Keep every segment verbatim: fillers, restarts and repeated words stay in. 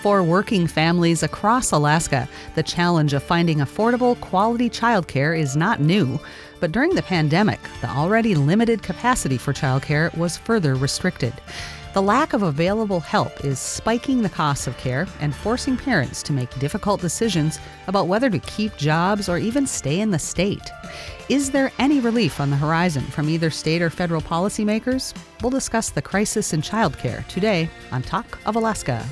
For working families across Alaska, the challenge of finding affordable, quality childcare is not new. But during the pandemic, the already limited capacity for childcare was further restricted. The lack of available help is spiking the costs of care and forcing parents to make difficult decisions about whether to keep jobs or even stay in the state. Is there any relief on the horizon from either state or federal policymakers? We'll discuss the crisis in childcare today on Talk of Alaska.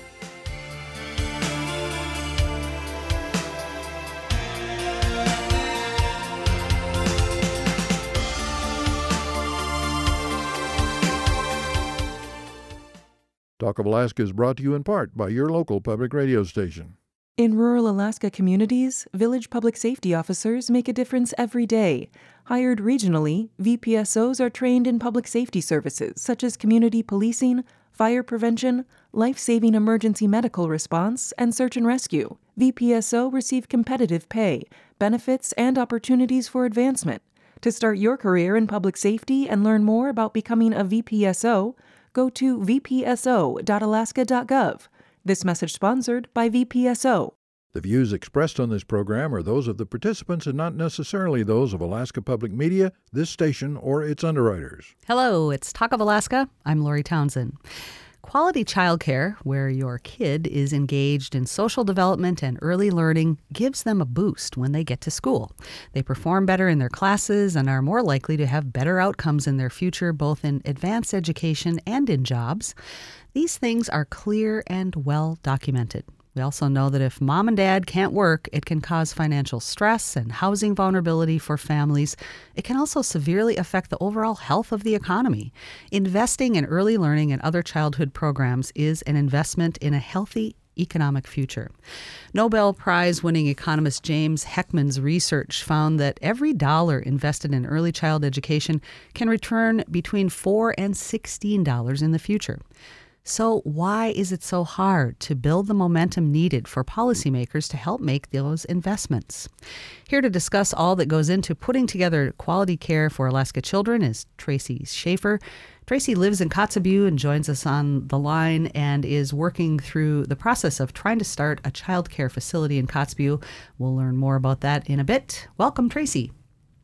Talk of Alaska is brought to you in part by your local public radio station. In rural Alaska communities, village public safety officers make a difference every day. Hired regionally, V P S Os are trained in public safety services such as community policing, fire prevention, life-saving emergency medical response, and search and rescue. V P S O receive competitive pay, benefits, and opportunities for advancement. To start your career in public safety and learn more about becoming a V P S O, go to v p s o dot alaska dot gov. This message sponsored by V P S O. The views expressed on this program are those of the participants and not necessarily those of Alaska Public Media, this station, or its underwriters. Hello, it's Talk of Alaska. I'm Lori Townsend. Quality childcare, where your kid is engaged in social development and early learning, gives them a boost when they get to school. They perform better in their classes and are more likely to have better outcomes in their future, both in advanced education and in jobs. These things are clear and well documented. We also know that if mom and dad can't work, it can cause financial stress and housing vulnerability for families. It can also severely affect the overall health of the economy. Investing in early learning and other childhood programs is an investment in a healthy economic future. Nobel Prize-winning economist James Heckman's research found that every dollar invested in early child education can return between four dollars and sixteen dollars in the future. So why is it so hard to build the momentum needed for policymakers to help make those investments? Here to discuss all that goes into putting together quality care for Alaska children is Tracy Schaefer. Tracy lives in Kotzebue and joins us on the line and is working through the process of trying to start a child care facility in Kotzebue. We'll learn more about that in a bit. Welcome, Tracy.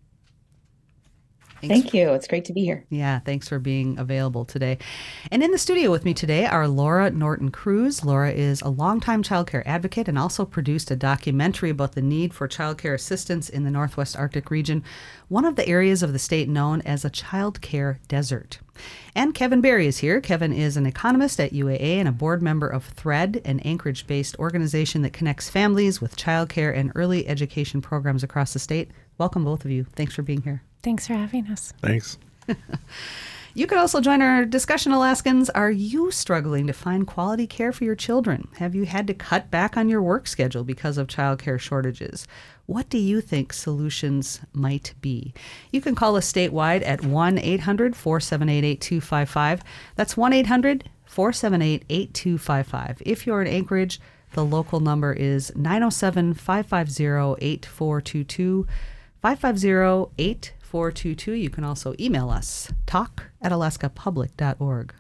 Thanks Thank you. It's great to be here. Yeah, thanks for being available today. And in the studio with me today are Laura Norton Cruz. Laura is a longtime childcare advocate and also produced a documentary about the need for childcare assistance in the Northwest Arctic region, one of the areas of the state known as a childcare desert. And Kevin Berry is here. Kevin is an economist at U A A and a board member of THREAD, an Anchorage-based organization that connects families with childcare and early education programs across the state. Welcome, both of you. Thanks for being here. Thanks for having us. Thanks. You could also join our discussion, Alaskans. Are you struggling to find quality care for your children? Have you had to cut back on your work schedule because of childcare shortages? What do you think solutions might be? You can call us statewide at one eight hundred four seven eight eight two five five. That's one eight hundred four seven eight eight two five five. If you're in Anchorage, the local number is nine oh seven, five five zero, eight four two two, five five zero, eight four two two. You can also email us, talk at alaska public dot org.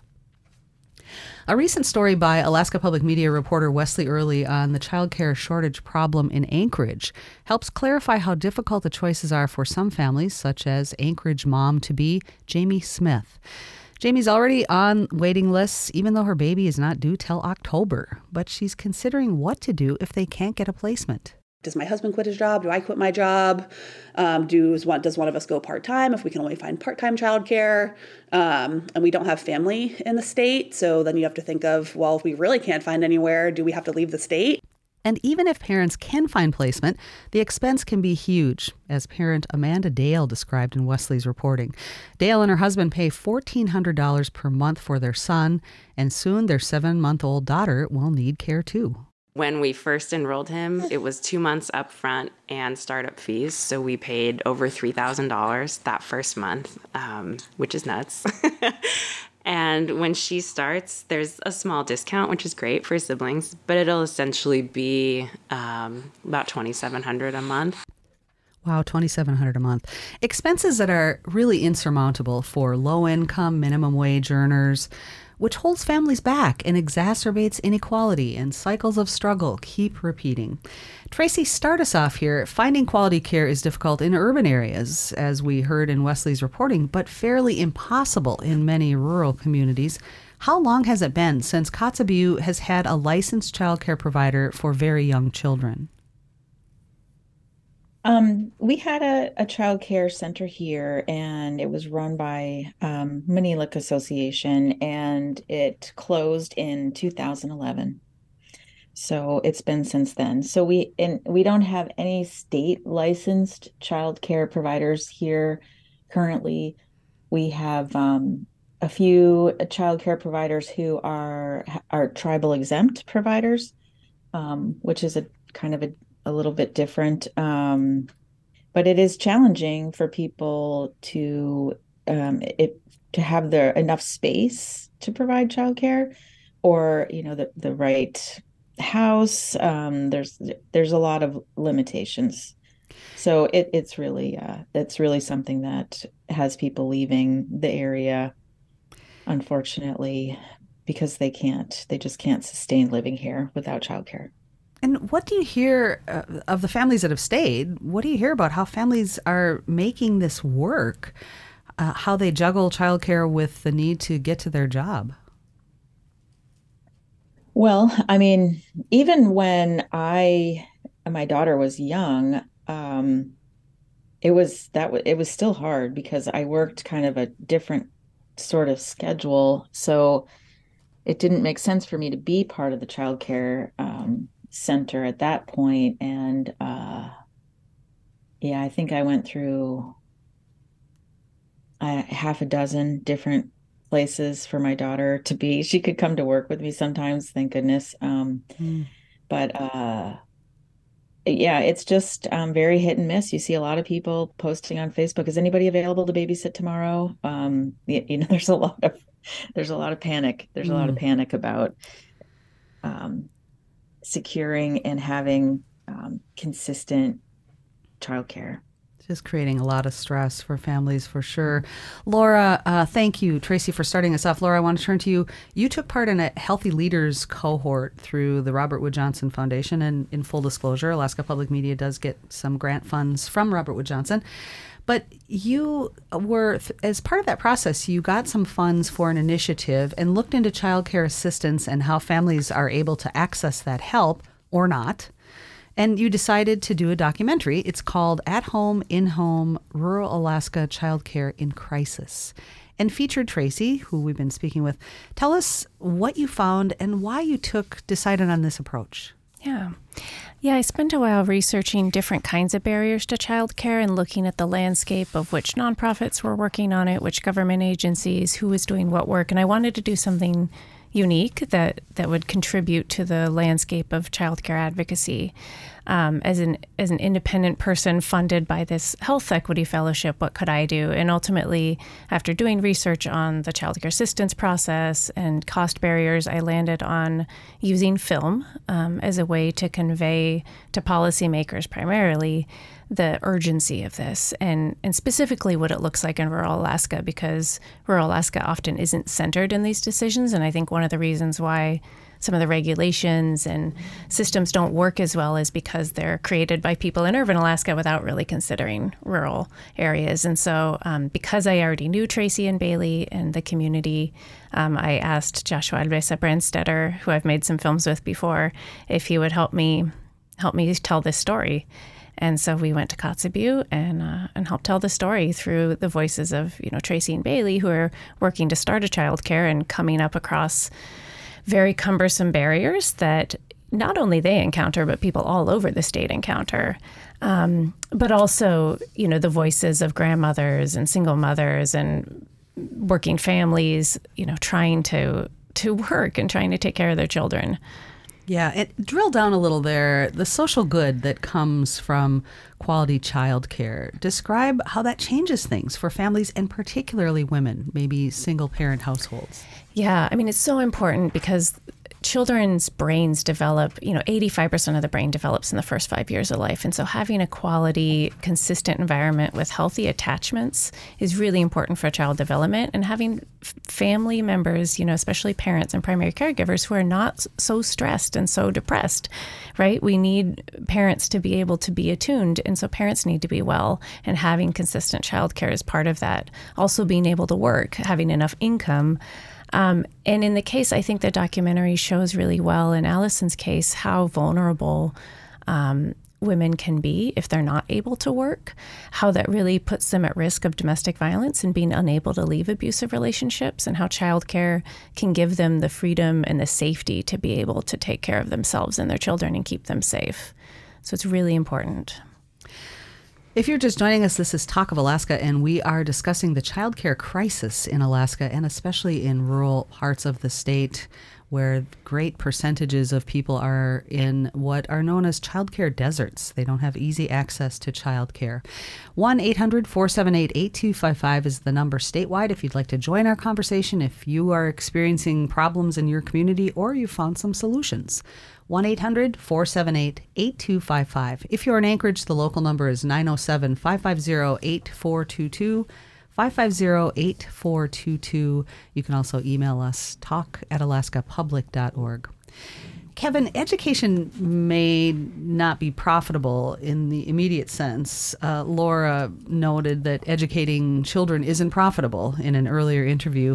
A recent story by Alaska Public Media reporter Wesley Early on the childcare shortage problem in Anchorage helps clarify how difficult the choices are for some families, such as Anchorage mom-to-be Jamie Smith. Jamie's already on waiting lists, even though her baby is not due till October, but she's considering what to do if they can't get a placement. Does my husband quit his job? Do I quit my job? Um, does, one, does one of us go part-time if we can only find part-time childcare? Um, and we don't have family in the state. So then you have to think of, well, if we really can't find anywhere, do we have to leave the state? And even if parents can find placement, the expense can be huge, as parent Amanda Dale described in Wesley's reporting. Dale and her husband pay fourteen hundred dollars per month for their son, and soon their seven-month-old daughter will need care too. When we first enrolled him, it was two months up front and startup fees. So we paid over three thousand dollars that first month, um, which is nuts. And when she starts, there's a small discount, which is great for siblings, but it'll essentially be um, about twenty-seven hundred dollars a month. Wow, twenty-seven hundred dollars a month. Expenses that are really insurmountable for low-income, minimum wage earners. which holds families back and exacerbates inequality, and cycles of struggle keep repeating. Tracy, start us off here. Finding quality care is difficult in urban areas, as we heard in Wesley's reporting, but fairly impossible in many rural communities. How long has it been since Kotzebue has had a licensed child care provider for very young children? Um, we had a, a child care center here, and it was run by um, Maniluk Association, and it closed in two thousand eleven. So it's been since then. So we and we don't have any state licensed child care providers here currently. We have um, a few child care providers who are are tribal exempt providers, um, which is a kind of a a little bit different, um, but it is challenging for people to um, it to have their enough space to provide childcare, or you know the the right house. Um, there's there's a lot of limitations, so it it's really uh, it's really something that has people leaving the area, unfortunately, because they can't they just can't sustain living here without childcare. And what do you hear uh, of the families that have stayed? What do you hear about how families are making this work, uh, how they juggle childcare with the need to get to their job? Well, I mean, even when I, my daughter was young, um, it was that w- it was still hard because I worked kind of a different sort of schedule. So it didn't make sense for me to be part of the childcare um center at that point. And uh yeah, I think I went through uh, half a dozen different places for my daughter to be. She could come to work with me sometimes, thank goodness. Um mm. But uh yeah, it's just um very hit and miss. You see a lot of people posting on Facebook, is anybody available to babysit tomorrow? Um you, you know, there's a lot of there's a lot of panic. There's mm. a lot of panic about um securing and having um, consistent childcare. Just creating a lot of stress for families, for sure. Laura, uh, thank you, Tracy, for starting us off. Laura, I want to turn to you. You took part in a Healthy Leaders cohort through the Robert Wood Johnson Foundation, and in full disclosure, Alaska Public Media does get some grant funds from Robert Wood Johnson. But you were, as part of that process, you got some funds for an initiative and looked into child care assistance and how families are able to access that help or not. And you decided to do a documentary. It's called At Home, In Home, Rural Alaska Child Care in Crisis, and featured Tracy, who we've been speaking with. Tell us what you found and why you took, decided on this approach. Yeah. Yeah, I spent a while researching different kinds of barriers to childcare and looking at the landscape of which nonprofits were working on it, which government agencies, who was doing what work. And I wanted to do something unique that, that would contribute to the landscape of childcare advocacy. Um, as an as an independent person funded by this health equity fellowship, what could I do? And ultimately, after doing research on the childcare assistance process and cost barriers, I landed on using film um, as a way to convey to policymakers primarily the urgency of this, and, and specifically what it looks like in rural Alaska, because rural Alaska often isn't centered in these decisions. And I think one of the reasons why some of the regulations and systems don't work as well is because they're created by people in urban Alaska without really considering rural areas. And so um, because I already knew Tracy and Bailey and the community, um, I asked Joshua Alvesa Brandstetter, who I've made some films with before, if he would help me help me tell this story. And so we went to Kotzebue and uh, and helped tell the story through the voices of, you know, Tracy and Bailey, who are working to start a childcare and coming up across very cumbersome barriers that not only they encounter, but people all over the state encounter. Um, but also, you know, the voices of grandmothers and single mothers and working families, you know, trying to to work and trying to take care of their children. Yeah, and drill down a little there. The social good that comes from quality child care. Describe how that changes things for families and particularly women, maybe single parent households. Yeah, I mean, it's so important because children's brains develop, you know, eighty-five percent of the brain develops in the first five years of life. And so having a quality, consistent environment with healthy attachments is really important for child development. And having f- family members, you know, especially parents and primary caregivers who are not so stressed and so depressed, right? We need parents to be able to be attuned. And so parents need to be well, and having consistent childcare is part of that. Also being able to work, having enough income. Um, and in the case, I think the documentary shows really well in Allison's case how vulnerable um, women can be if they're not able to work, how that really puts them at risk of domestic violence and being unable to leave abusive relationships, and how childcare can give them the freedom and the safety to be able to take care of themselves and their children and keep them safe. So it's really important. If you're just joining us, this is Talk of Alaska, and we are discussing the childcare crisis in Alaska, and especially in rural parts of the state where great percentages of people are in what are known as childcare deserts. They don't have easy access to childcare. one eight hundred four seven eight eight two five five is the number statewide if you'd like to join our conversation, if you are experiencing problems in your community or you found some solutions. one eight hundred four seven eight eight two five five. If you're in Anchorage, the local number is nine oh seven five five zero eight four two two. five five zero eight four two two. You can also email us, talk at alaska public dot org. Kevin, education may not be profitable in the immediate sense. Uh, Laura noted that educating children isn't profitable in an earlier interview.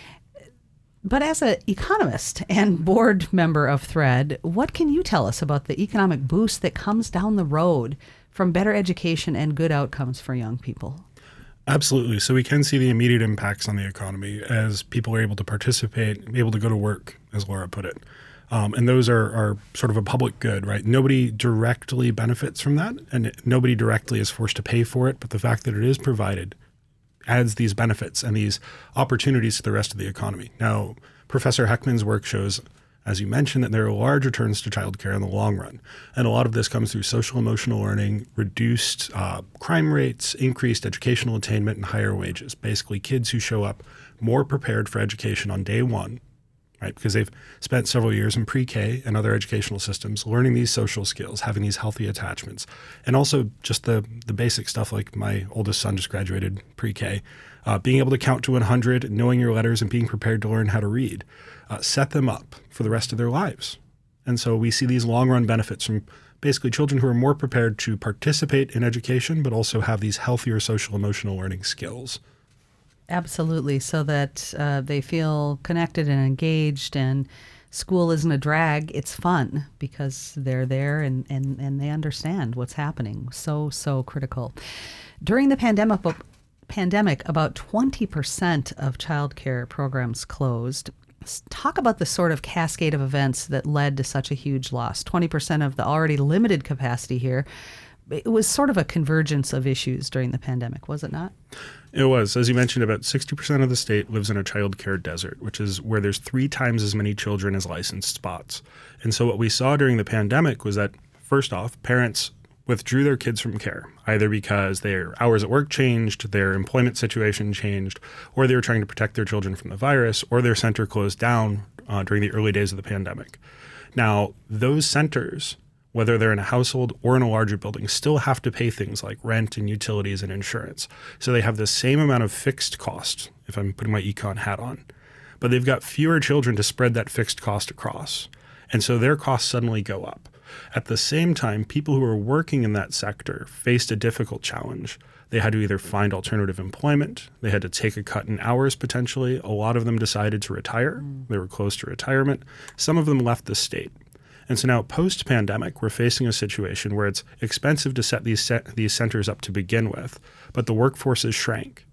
But as an economist and board member of THRED, what can you tell us about the economic boost that comes down the road from better education and good outcomes for young people? Absolutely. So we can see the immediate impacts on the economy as people are able to participate, able to go to work, as Laura put it. Um, and those are, are sort of a public good, right? Nobody directly benefits from that, and nobody directly is forced to pay for it. But the fact that it is provided adds these benefits and these opportunities to the rest of the economy. Now, Professor Heckman's work shows, as you mentioned, that there are large returns to childcare in the long run. And a lot of this comes through social emotional learning, reduced uh, crime rates, increased educational attainment, and higher wages. Basically, kids who show up more prepared for education on day one, right? Because they've spent several years in pre-K and other educational systems learning these social skills, having these healthy attachments, and also just the the basic stuff like my oldest son just graduated pre-K, uh, being able to count to one hundred, knowing your letters, and being prepared to learn how to read, uh, set them up for the rest of their lives. And so we see these long-run benefits from basically children who are more prepared to participate in education, but also have these healthier social emotional learning skills. Absolutely, so that uh, they feel connected and engaged, and school isn't a drag. It's fun because they're there and, and, and they understand what's happening. So, so critical. During the pandemic, pandemic, about twenty percent of childcare programs closed. Talk about the sort of cascade of events that led to such a huge loss. twenty percent of the already limited capacity here. It was sort of a convergence of issues during the pandemic, was it not? It was. As you mentioned, about sixty percent of the state lives in a child care desert, which is where there's three times as many children as licensed spots. And so what we saw during the pandemic was that, first off, parents withdrew their kids from care, either because their hours at work changed, their employment situation changed, or they were trying to protect their children from the virus, or their center closed down uh, during the early days of the pandemic. Now, those centers, whether they're in a household or in a larger building, still have to pay things like rent and utilities and insurance. So they have the same amount of fixed cost, if I'm putting my econ hat on, but they've got fewer children to spread that fixed cost across. And so their costs suddenly go up. At the same time, people who were working in that sector faced a difficult challenge. They had to either find alternative employment, they had to take a cut in hours potentially. A lot of them decided to retire. Mm. They were close to retirement. Some of them left the state. And so now post-pandemic, we're facing a situation where it's expensive to set these set, these centers up to begin with, but the workforce has shrank.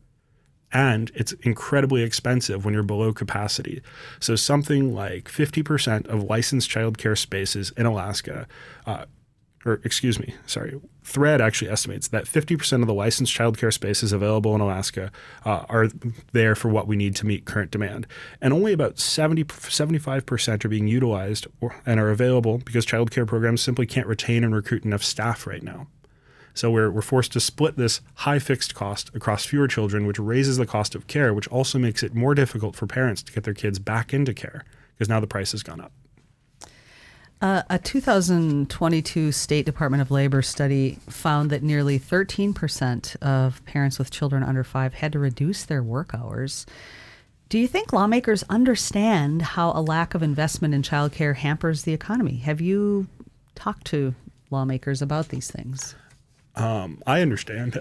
And it's incredibly expensive when you're below capacity. So something like fifty percent of licensed childcare spaces in Alaska, uh, or excuse me, sorry, THRED actually estimates that fifty percent of the licensed childcare spaces available in Alaska uh, are there for what we need to meet current demand. And only about seventy, seventy-five percent are being utilized or, and are available because childcare programs simply can't retain and recruit enough staff right now. So we're, we're forced to split this high fixed cost across fewer children, which raises the cost of care, which also makes it more difficult for parents to get their kids back into care because now the price has gone up. Uh, a two thousand twenty-two State Department of Labor study found that nearly thirteen percent of parents with children under five had to reduce their work hours. Do you think lawmakers understand how a lack of investment in childcare hampers the economy? Have you talked to lawmakers about these things? Um, I understand.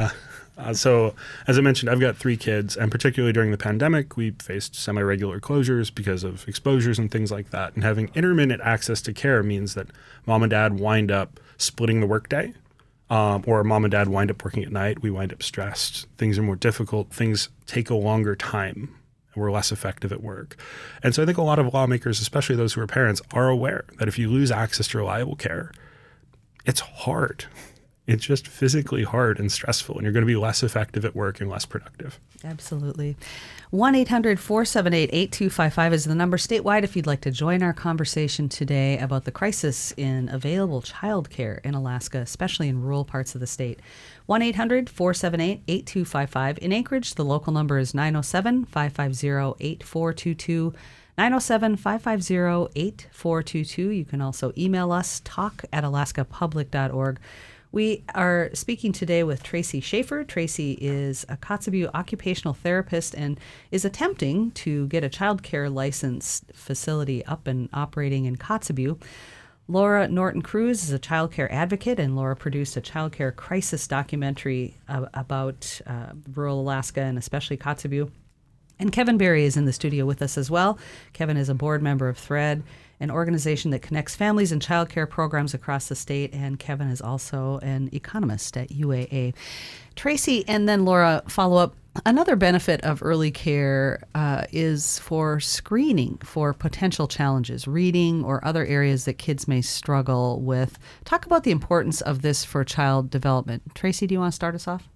Uh, so, as I mentioned, I've got three kids, and particularly during the pandemic, we faced semi-regular closures because of exposures and things like that. And having intermittent access to care means that mom and dad wind up splitting the workday, um, or mom and dad wind up working at night. We wind up stressed. Things are more difficult. Things take a longer time, and we're less effective at work. And so I think a lot of lawmakers, especially those who are parents, are aware that if you lose access to reliable care, it's hard. It's just physically hard and stressful, and you're going to be less effective at work and less productive. Absolutely. one eight hundred four seven eight eight two five five is the number statewide if you'd like to join our conversation today about the crisis in available childcare in Alaska, especially in rural parts of the state. one eight hundred four seven eight eight two five five. In Anchorage, the local number is nine oh seven five five zero eight four two two. nine oh seven five five zero eight four two two. You can also email us, talk at alaska public dot org. We are speaking today with Tracy Schaefer. Tracy is a Kotzebue occupational therapist and is attempting to get a child care licensed facility up and operating in Kotzebue. Laura Norton Cruz is a child care advocate, and Laura produced a child care crisis documentary uh, about uh, rural Alaska and especially Kotzebue. And Kevin Berry is in the studio with us as well. Kevin is a board member of THREAD, an organization that connects families and child care programs across the state. And Kevin is also an economist at U A A. Tracy and then Laura follow up. Another benefit of early care uh, is for screening for potential challenges, reading or other areas that kids may struggle with. Talk about the importance of this for child development. Tracy, do you want to start us off?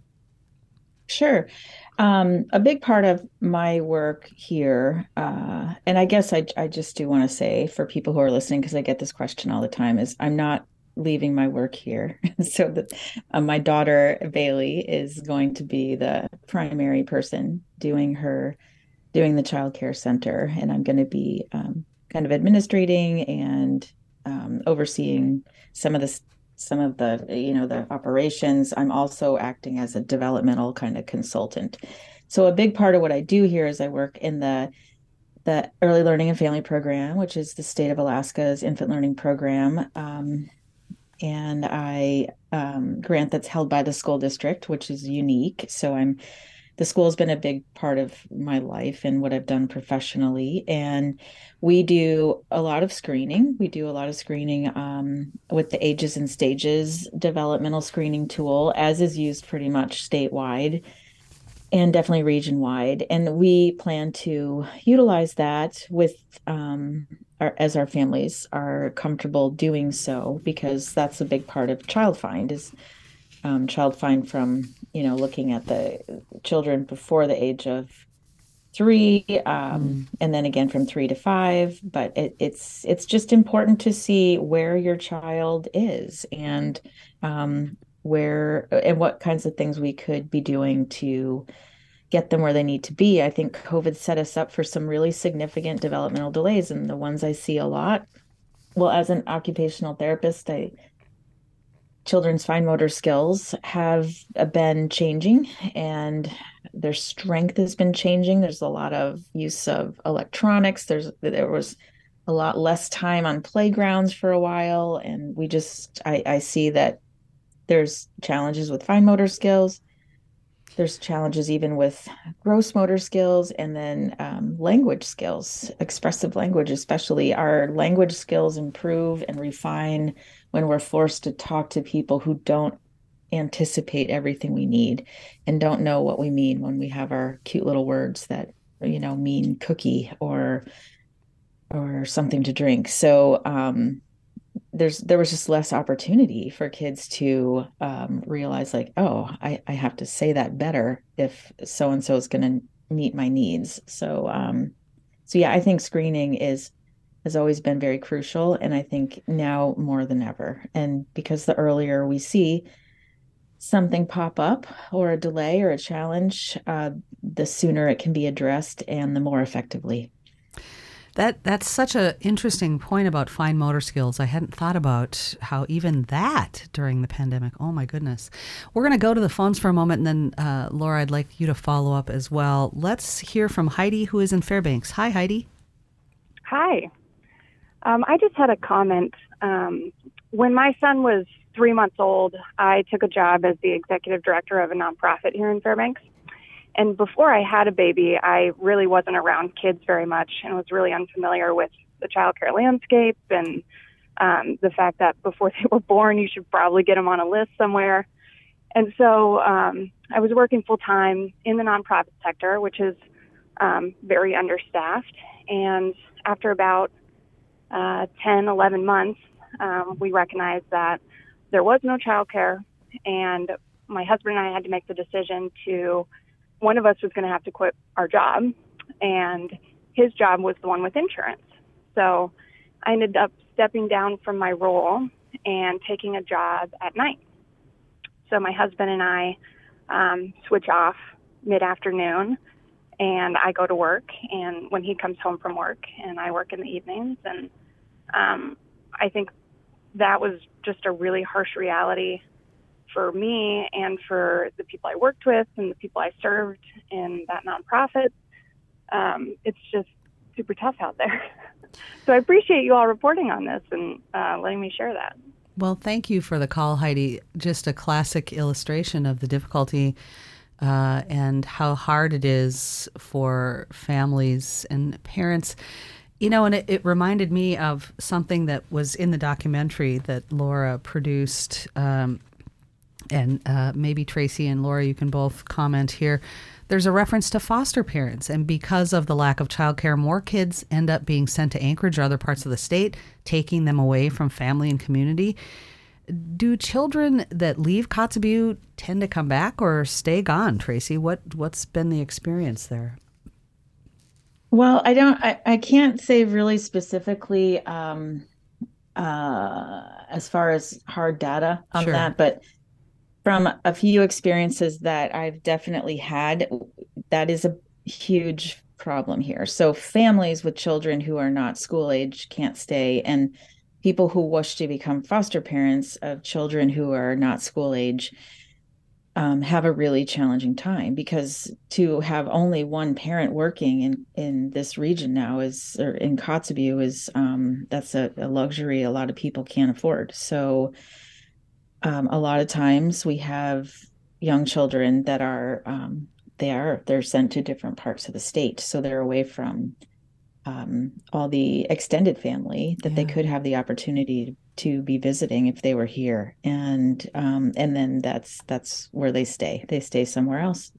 Sure. Um, a big part of my work here, uh, and I guess I, I just do want to say for people who are listening, because I get this question all the time, is I'm not leaving my work here. So that uh, my daughter, Bailey, is going to be the primary person doing her, doing the child care center. And I'm going to be um, kind of administrating and um, overseeing some of the some of the, you know, the operations. I'm also acting as a developmental kind of consultant. So a big part of what I do here is I work in the the Early Learning and Family Program, which is the state of Alaska's infant learning program. Um, and I um, grant that's held by the school district, which is unique. So I'm the school has been a big part of my life and what I've done professionally. And we do a lot of screening. We do a lot of screening um, with the Ages and Stages developmental screening tool, as is used pretty much statewide and definitely region-wide. And we plan to utilize that with um, our, as our families are comfortable doing so, because that's a big part of Child Find is um, Child Find from, you know, looking at the children before the age of three, um, mm. and then again from three to five. But it, it's it's just important to see where your child is and um, where and what kinds of things we could be doing to get them where they need to be. I think COVID set us up for some really significant developmental delays, and the ones I see a lot. Well, as an occupational therapist, I children's fine motor skills have been changing and their strength has been changing. There's a lot of use of electronics. There's there was a lot less time on playgrounds for a while. And we just, I, I see that there's challenges with fine motor skills. There's challenges even with gross motor skills, and then um, language skills, expressive language, especially. Our language skills improve and refine when we're forced to talk to people who don't anticipate everything we need and don't know what we mean when we have our cute little words that, you know, mean cookie or or something to drink. So um, there's there was just less opportunity for kids to um, realize, like, oh, I, I have to say that better if so-and-so is going to meet my needs. So, um, so yeah, I think screening is has always been very crucial. And I think now more than ever. And because the earlier we see something pop up or a delay or a challenge, uh, the sooner it can be addressed and the more effectively. That that's such an interesting point about fine motor skills. I hadn't thought about how even that during the pandemic. Oh my goodness. We're going to go to the phones for a moment, and then uh, Laura, I'd like you to follow up as well. Let's hear from Heidi, who is in Fairbanks. Hi, Heidi. Hi. Um, I just had a comment. Um, when my son was three months old, I took a job as the executive director of a nonprofit here in Fairbanks. And before I had a baby, I really wasn't around kids very much and was really unfamiliar with the childcare landscape and um, the fact that before they were born, you should probably get them on a list somewhere. And so um, I was working full time in the nonprofit sector, which is um, very understaffed. And after about uh, ten, eleven months, um, we recognized that there was no childcare, and my husband and I had to make the decision to one of us was going to have to quit our job, and his job was the one with insurance. So I ended up stepping down from my role and taking a job at night. So my husband and I um, switch off mid-afternoon, and I go to work, and when he comes home from work, and I work in the evenings. And um, I think that was just a really harsh reality for me and for the people I worked with and the people I served in that nonprofit. Um, it's just super tough out there. So I appreciate you all reporting on this and uh, letting me share that. Well, thank you for the call, Heidi. Just a classic illustration of the difficulty uh, and how hard it is for families and parents. You know, and it, it reminded me of something that was in the documentary that Laura produced. Um, and uh, maybe Tracy and Laura, you can both comment here. There's a reference to foster parents, and because of the lack of childcare, more kids end up being sent to Anchorage or other parts of the state, taking them away from family and community. Do children that leave Kotzebue tend to come back or stay gone, Tracy? What, what's been the experience there? Well, I don't, I, I can't say really specifically um, uh, as far as hard data on Sure. that, but from a few experiences that I've definitely had, that is a huge problem here. So families with children who are not school age can't stay, and people who wish to become foster parents of children who are not school age um, have a really challenging time, because to have only one parent working in, in this region now is, or in Kotzebue is, um, that's a, a luxury a lot of people can't afford. So Um, a lot of times we have young children that are, um, they are, they're sent to different parts of the state. So they're away from um, all the extended family that Yeah. they could have the opportunity to be visiting if they were here. And, um, and then that's, that's where they stay. They stay somewhere else.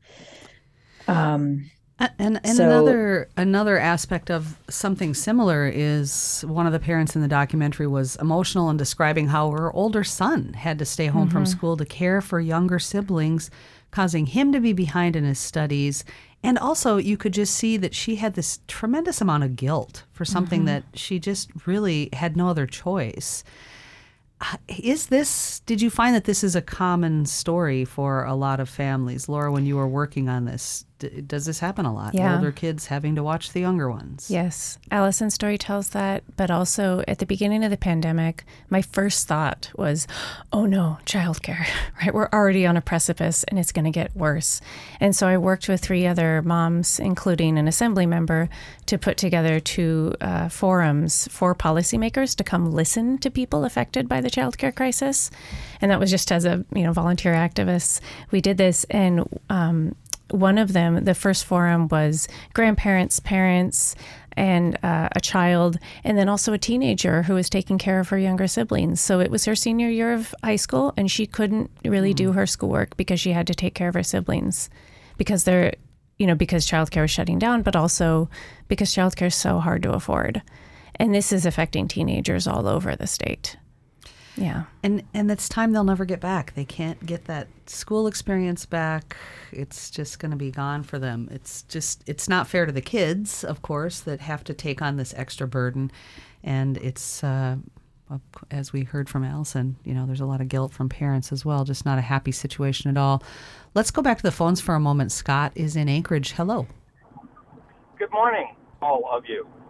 Um, And and So- another another aspect of something similar is one of the parents in the documentary was emotional in describing how her older son had to stay home from school to care for younger siblings, causing him to be behind in his studies. And also, you could just see that she had this tremendous amount of guilt for something that she just really had no other choice. Uh, Is this, did you find that this is a common story for a lot of families? Laura, when you were working on this, d- does this happen a lot? Yeah. Older kids having to watch the younger ones? Yes, Allison's story tells that, but also at the beginning of the pandemic, my first thought was, oh no, childcare, right? We're already on a precipice and it's going to get worse. And so I worked with three other moms, including an assembly member, to put together two uh, forums for policymakers to come listen to people affected by the childcare crisis. And that was just as a, you know, volunteer activist. We did this, and um, one of them, the first forum was grandparents, parents, and uh, a child, and then also a teenager who was taking care of her younger siblings. So it was her senior year of high school, and she couldn't really do her schoolwork because she had to take care of her siblings because they're, you know, because childcare is shutting down, but also because childcare is so hard to afford. And this is affecting teenagers all over the state. Yeah. And and it's time they'll never get back. They can't get that school experience back. It's just going to be gone for them. It's just, it's not fair to the kids, of course, that have to take on this extra burden. And it's, uh, as we heard from Allison, you know, there's a lot of guilt from parents as well. Just not a happy situation at all. Let's go back to the phones for a moment. Scott is in Anchorage. Hello. Good morning, all of you.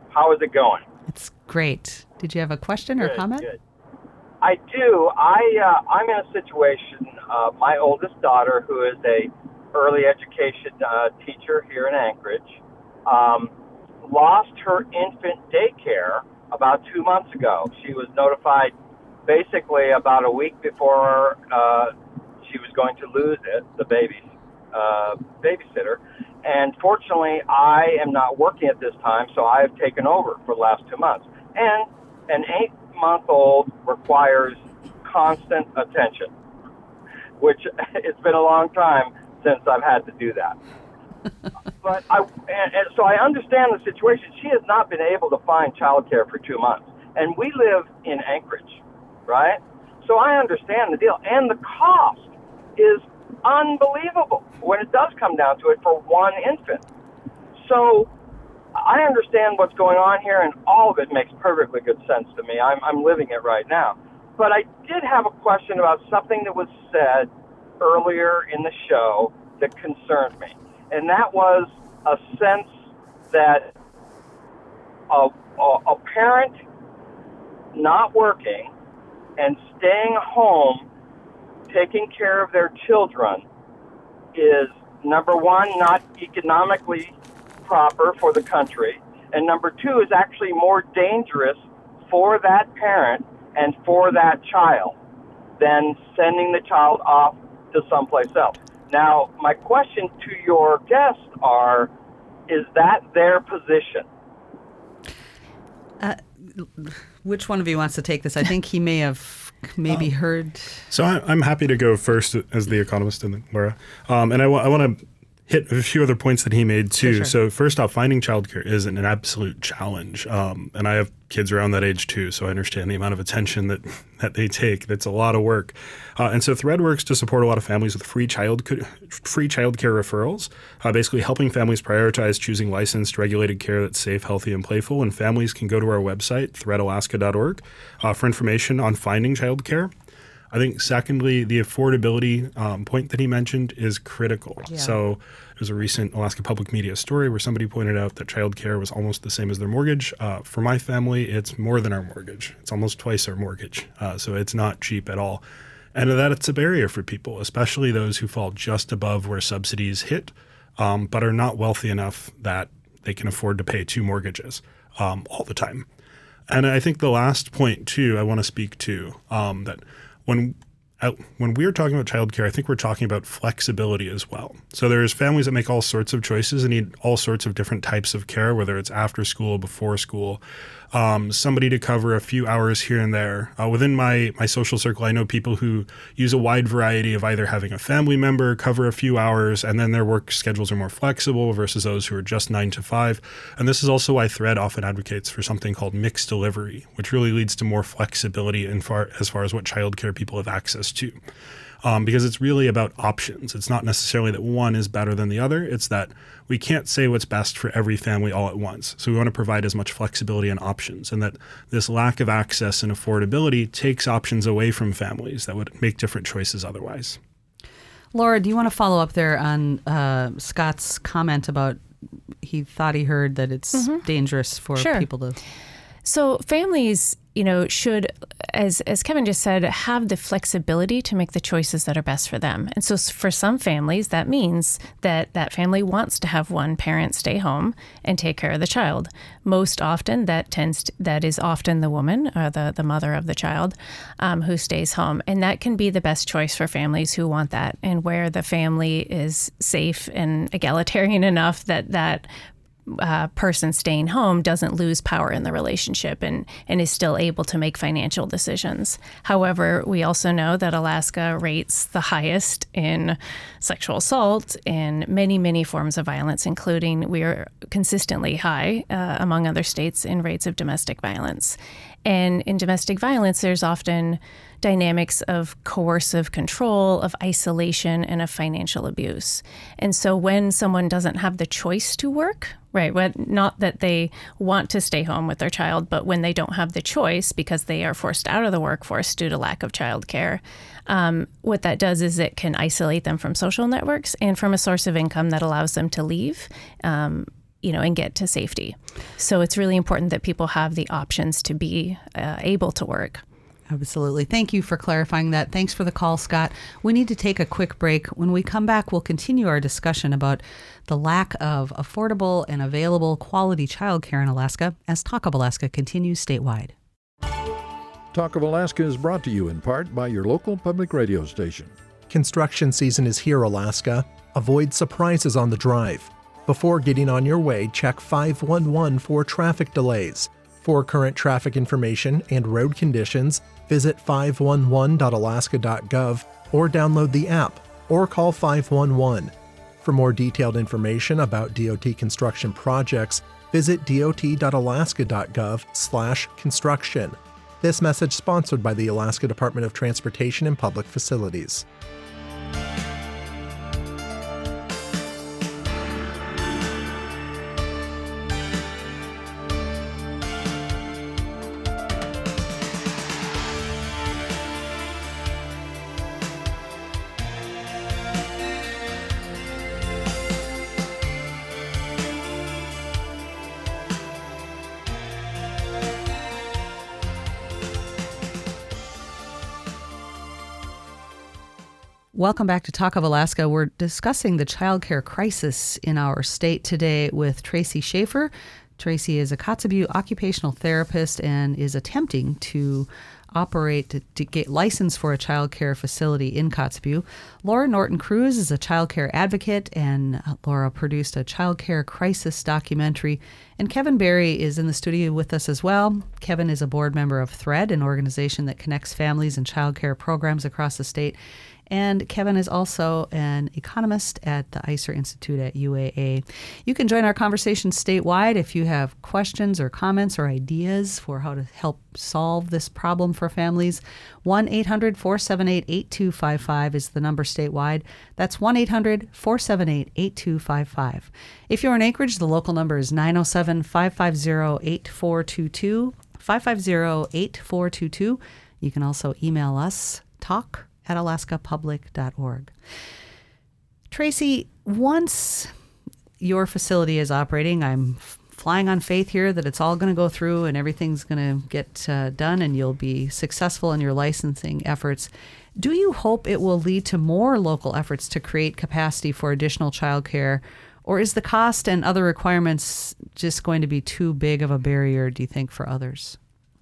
How is it going? It's great. Did you have a question or Good, comment? Good. I do. I uh, I'm in a situation. Uh, my oldest daughter, who is a early education uh, teacher here in Anchorage, um, lost her infant daycare about two months ago. She was notified basically about a week before uh, she was going to lose it, the baby uh, babysitter. And fortunately, I am not working at this time, so I have taken over for the last two months. And an eight-month-old requires constant attention, which it's been a long time since I've had to do that. But I, and, and so I understand the situation. She has not been able to find childcare for two months, and we live in Anchorage, right? So I understand the deal, and the cost is unbelievable when it does come down to it for one infant. So I understand what's going on here, and all of it makes perfectly good sense to me. I'm, I'm living it right now. But I did have a question about something that was said earlier in the show that concerned me, and that was a sense that a, a, a parent not working and staying home taking care of their children is, number one, not economically proper for the country, and number two, is actually more dangerous for that parent and for that child than sending the child off to someplace else. Now, my question to your guests are, is that their position? Uh, which one of you wants to take this? I think he may have maybe um, heard. So I, I'm happy to go first as the economist, and then Laura. Um, and I, w- I want to hit a few other points that he made too. Sure. So first off, finding childcare is an absolute challenge. Um, and I have kids around that age too, so I understand the amount of attention that, that they take. That's a lot of work. Uh, and so Thread works to support a lot of families with free child free childcare referrals, uh, basically helping families prioritize choosing licensed, regulated care that's safe, healthy, and playful. And families can go to our website, thread alaska dot org, uh, for information on finding childcare. I think secondly, the affordability um, point that he mentioned is critical. Yeah. So there's a recent Alaska Public Media story where somebody pointed out that childcare was almost the same as their mortgage. Uh, for my family, it's more than our mortgage. It's almost twice our mortgage. Uh, so it's not cheap at all. And that it's a barrier for people, especially those who fall just above where subsidies hit, um, but are not wealthy enough that they can afford to pay two mortgages um, all the time. And I think the last point, too, I want to speak to um, that When uh, when we're talking about childcare, I think we're talking about flexibility as well. So there's families that make all sorts of choices and need all sorts of different types of care, whether it's after school, before school, um, somebody to cover a few hours here and there. Uh, within my my social circle, I know people who use a wide variety of either having a family member cover a few hours, and then their work schedules are more flexible versus those who are just nine to five. And this is also why Thread often advocates for something called mixed delivery, which really leads to more flexibility in far, as far as what childcare people have access to. Um, because it's really about options. It's not necessarily that one is better than the other. It's that we can't say what's best for every family all at once. So we want to provide as much flexibility and options, and that this lack of access and affordability takes options away from families that would make different choices otherwise. Laura, do you want to follow up there on uh, Scott's comment about he thought he heard that it's mm-hmm. dangerous for sure. people to... So families, you know, should, as as Kevin just said, have the flexibility to make the choices that are best for them. And so for some families, that means that that family wants to have one parent stay home and take care of the child. Most often, that tends to, that is often the woman or the, the mother of the child um, who stays home. And that can be the best choice for families who want that, and where the family is safe and egalitarian enough that that Uh, person staying home doesn't lose power in the relationship and, and is still able to make financial decisions. However, we also know that Alaska rates the highest in sexual assault and many, many forms of violence, including we are consistently high uh, among other states in rates of domestic violence. And in domestic violence, there's often dynamics of coercive control, of isolation, and of financial abuse. And so when someone doesn't have the choice to work, right, when, not that they want to stay home with their child, but when they don't have the choice because they are forced out of the workforce due to lack of childcare, um, what that does is it can isolate them from social networks and from a source of income that allows them to leave um, you know, and get to safety. So it's really important that people have the options to be uh, able to work. Absolutely. Thank you for clarifying that. Thanks for the call, Scott. We need to take a quick break. When we come back, we'll continue our discussion about the lack of affordable and available quality childcare in Alaska as Talk of Alaska continues statewide. Talk of Alaska is brought to you in part by your local public radio station. Construction season is here, Alaska. Avoid surprises on the drive. Before getting on your way, check five one one for traffic delays. For current traffic information and road conditions, visit five one one dot alaska dot gov or download the app or call five one one. For more detailed information about D O T construction projects, visit dot dot alaska dot gov slash construction. This message sponsored by the Alaska Department of Transportation and Public Facilities. Welcome back to Talk of Alaska. We're discussing the childcare crisis in our state today with Tracy Schaefer. Tracy is a Kotzebue occupational therapist and is attempting to operate to, to get licensed for a childcare facility in Kotzebue. Laura Norton Cruz is a childcare advocate, and Laura produced a childcare crisis documentary. And Kevin Berry is in the studio with us as well. Kevin is a board member of THREAD, an organization that connects families and childcare programs across the state. And Kevin is also an economist at the Iser Institute at U A A. You can join our conversation statewide if you have questions or comments or ideas for how to help solve this problem for families. one eight hundred four seven eight eight two five five is the number statewide. That's one eight hundred four seven eight eight two five five. If you're in Anchorage, the local number is nine oh seven, five five zero, eight four two two, five five zero, eight four two two. You can also email us, talk at alaska public dot org. Tracy, once your facility is operating, I'm flying on faith here that it's all going to go through and everything's going to get uh, done and you'll be successful in your licensing efforts. Do you hope it will lead to more local efforts to create capacity for additional childcare, or is the cost and other requirements just going to be too big of a barrier, do you think, for others?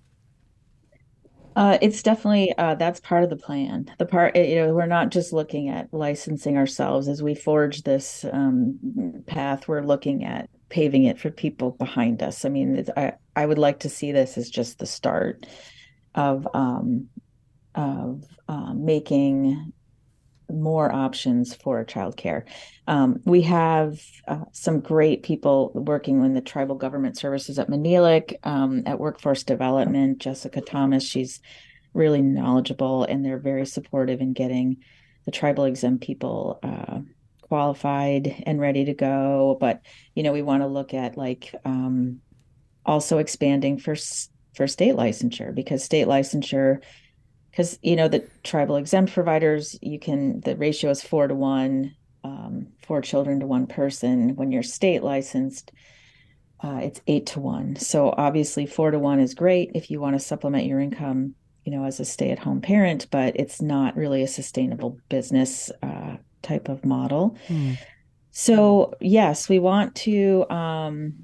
Uh, it's definitely, uh, that's part of the plan. The part, you know, we're not just looking at licensing ourselves as we forge this um, path. We're looking at paving it for people behind us. I mean, it's, I, I would like to see this as just the start of, um, of um, making more options for childcare. Um, we have uh, some great people working in the tribal government services at Manilik, um, at Workforce Development. Jessica Thomas, she's really knowledgeable, and they're very supportive in getting the tribal exempt people uh, qualified and ready to go. But, you know, we want to look at like um, also expanding for, for state licensure, because state licensure Because, you know, the tribal exempt providers, you can, the ratio is four to one, um, four children to one person. When you're state licensed, uh, it's eight to one. So obviously four to one is great if you want to supplement your income, you know, as a stay-at-home parent, but it's not really a sustainable business uh, type of model. Hmm. So yes, we want to um,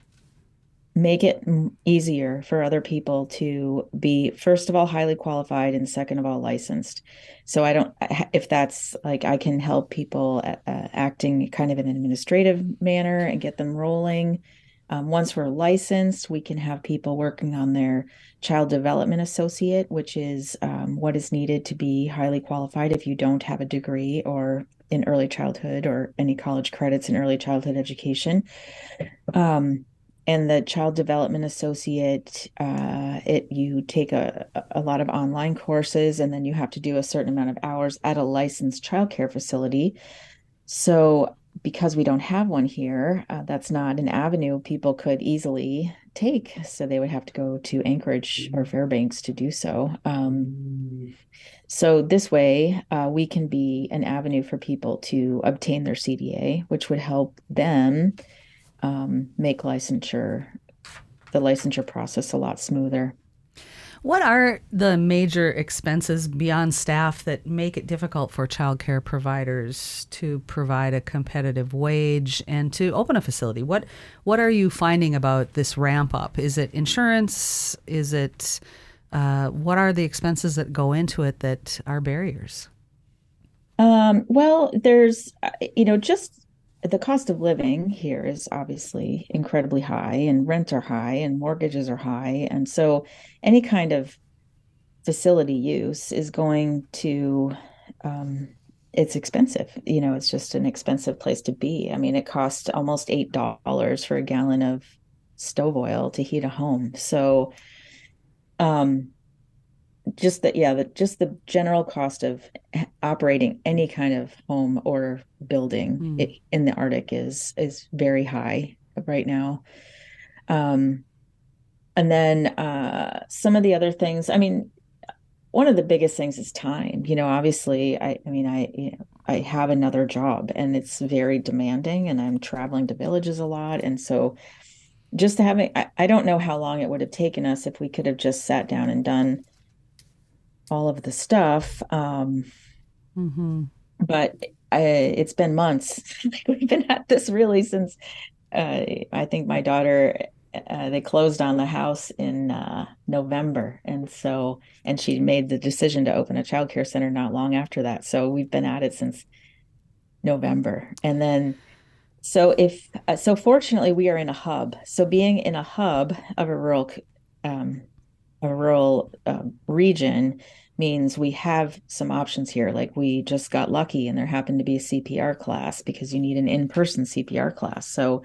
make it easier for other people to be, first of all, highly qualified, and second of all, licensed. So I don't, if that's like, I can help people uh, acting kind of in an administrative manner and get them rolling. Um, once we're licensed, we can have people working on their child development associate, which is um, what is needed to be highly qualified if you don't have a degree or in early childhood or any college credits in early childhood education. Um, And the child development associate, uh, it you take a, a lot of online courses, and then you have to do a certain amount of hours at a licensed childcare facility. So because we don't have one here, uh, that's not an avenue people could easily take. So they would have to go to Anchorage or Fairbanks to do so. Um, so this way, uh, we can be an avenue for people to obtain their C D A, which would help them um, make licensure, the licensure process a lot smoother. What are the major expenses beyond staff that make it difficult for childcare providers to provide a competitive wage and to open a facility? What what are you finding about this ramp up? Is it insurance? Is it uh, what are the expenses that go into it that are barriers? Um, well, there's, you know, just the cost of living here is obviously incredibly high, and rents are high, and mortgages are high. And so any kind of facility use is going to, um, it's expensive. You know, it's just an expensive place to be. I mean, it costs almost eight dollars for a gallon of stove oil to heat a home. So, um, just that, yeah, the, just the general cost of operating any kind of home or building mm. it, in the Arctic is is very high right now. Um, and then uh, some of the other things, I mean, one of the biggest things is time. You know, obviously, I, I mean, I you know, I have another job, and it's very demanding, and I'm traveling to villages a lot, and so just having, I, I don't know how long it would have taken us if we could have just sat down and done all of the stuff. Um, mm-hmm. But I, it's been months. We've been at this really since, uh, I think my daughter, uh, they closed on the house in uh, November. And so, and she made the decision to open a childcare center not long after that. So we've been at it since November. And then, so if, uh, so fortunately we are in a hub. So being in a hub of a rural, um, a rural uh, region means we have some options here. Like we just got lucky and there happened to be a C P R class, because you need an in-person C P R class. So,